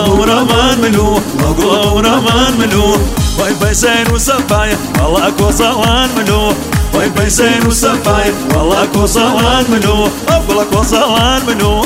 ورمان ملو ورمان ملو وای بيسين وسفاية والله كوصوان ملو وای بيسين وسفاية والله كوصوان ملو أقول كوصوان ملو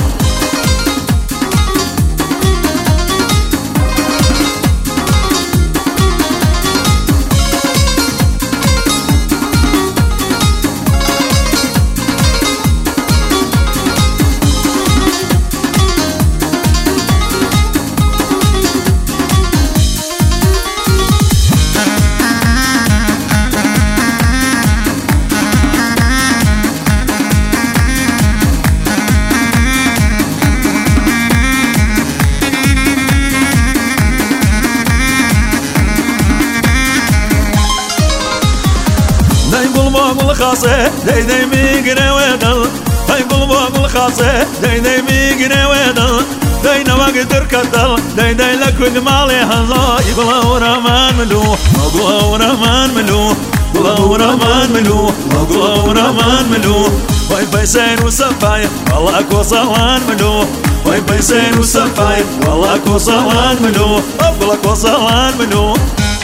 الخاصة داي ميقنا ويدل هاي بالبوق الخاصة داي ميقنا ويدل داي نواقد تركضل داي لكل مالي هلا يبلا ورمان ملو مقلا ورمان ملو قلا ورمان ملو مقلا ورمان ملو واي بيسين وسفاية والله كوصوان ملو واي بيسين وسفاية والله كوصوان ملو أقول كوصوان ملو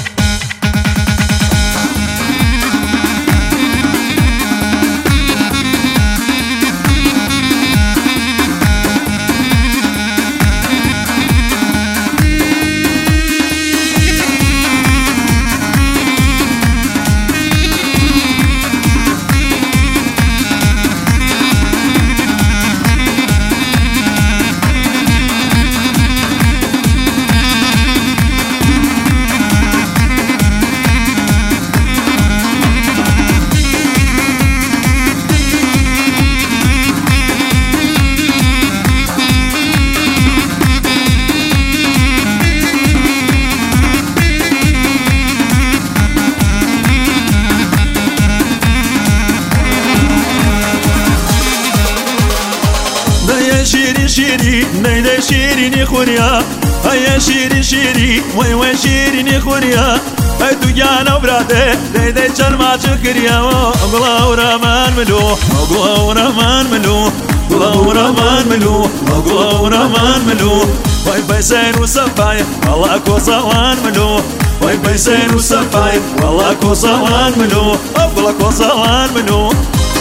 شيري شيري نيدا شيري خوريا هيا شيري شيري وي شيري خوريا هاي تجانا وبراده داي شرما شكريا وقلا ورمان ملو وقلا ورمان ملو قلا ورمان ملو وقلا ورمان ملو واي بيسين وسفاية والله كوصوان ملو واي بيسين وسفاية والله كوصوان ملو وقلا كوصوان ملو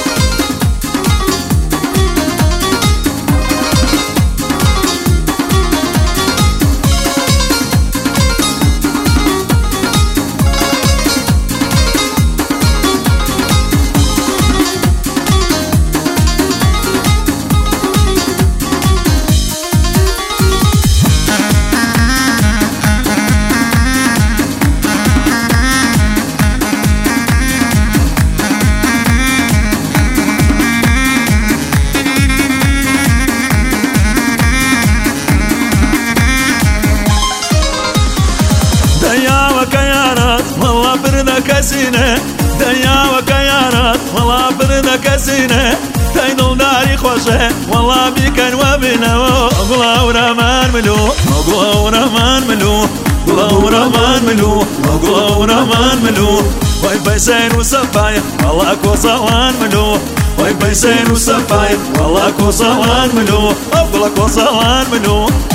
كسينة دنيا وكيانات والله برنا كسينة تايدل داري خوشة والله بيكن وبنا وقلا ورمان ملو وقلا ورمان ملو قلا ورمان ملو وقلا ورمان ملو واي بيسين وسفاية والله كوصوان ملو واي بيسين وسفاية والله كوصوان ملو وقلا كوصوان ملو